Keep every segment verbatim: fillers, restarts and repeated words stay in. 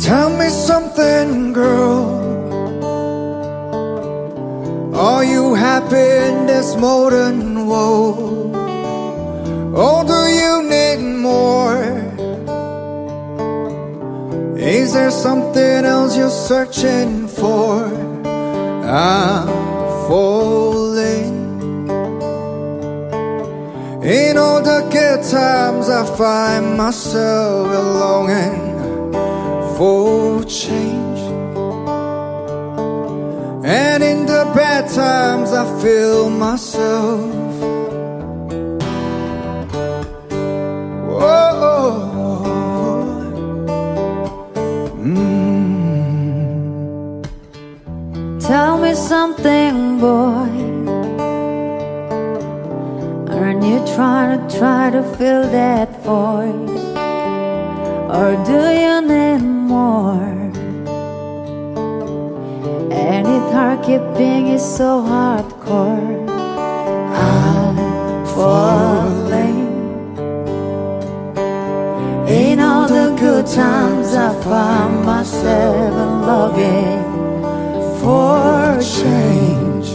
Tell me something, girl. Are you happy in this modern world? Or do you need more? Is there something else you're searching for? I'm falling. In all the good times I find myself longing for change, and in the bad times I feel myself. Whoa. Mm. Tell me something, boy. Aren't you trying to try to fill that void? Or do you need more? And it hard keeping is so hardcore. I'm falling. In all the good times I find myself longing for change,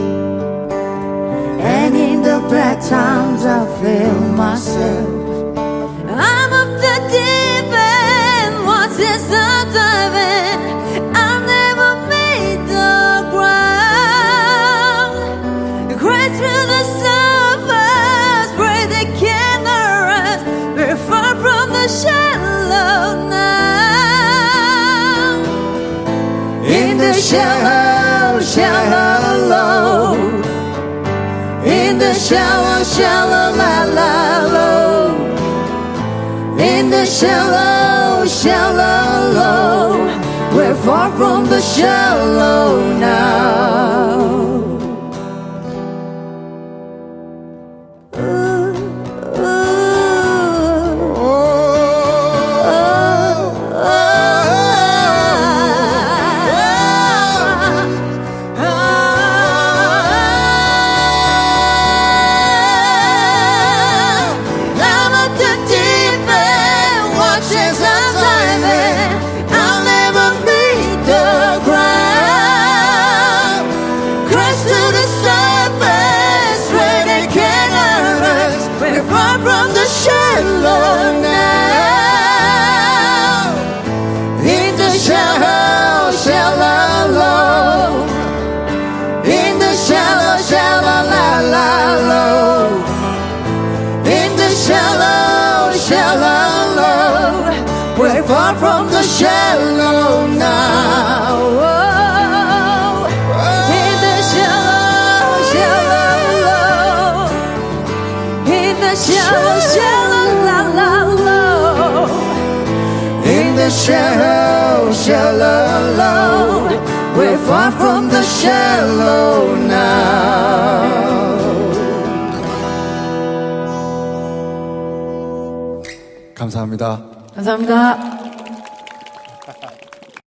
and in the bad times I feel myself. I'm up the deep end, what's this I'm diving? I'll never meet the ground. Crash through the surface, break the cameras. We're far from the shallow now. In the shallow, shallow low. In the shallow, shallow, la la low. In the shallow, shallow low. We're far from the shallow now. Ooh, ooh. Oh, oh, oh, oh, oh. I'm at the deep end, watches I'm diving. I'll never meet the ground. Crash to the surface where they can't hurt us. We're far from the shallow now. In the shallow, shallow low. In the shallow, shallow, la la low. In the shallow, shallow low. We're far from the shallow now. In the shallow, shallow low. In the shallow, shallow, la la low. In the shallow, shallow low. We're far from the shallow now. 감사합니다. 감사합니다.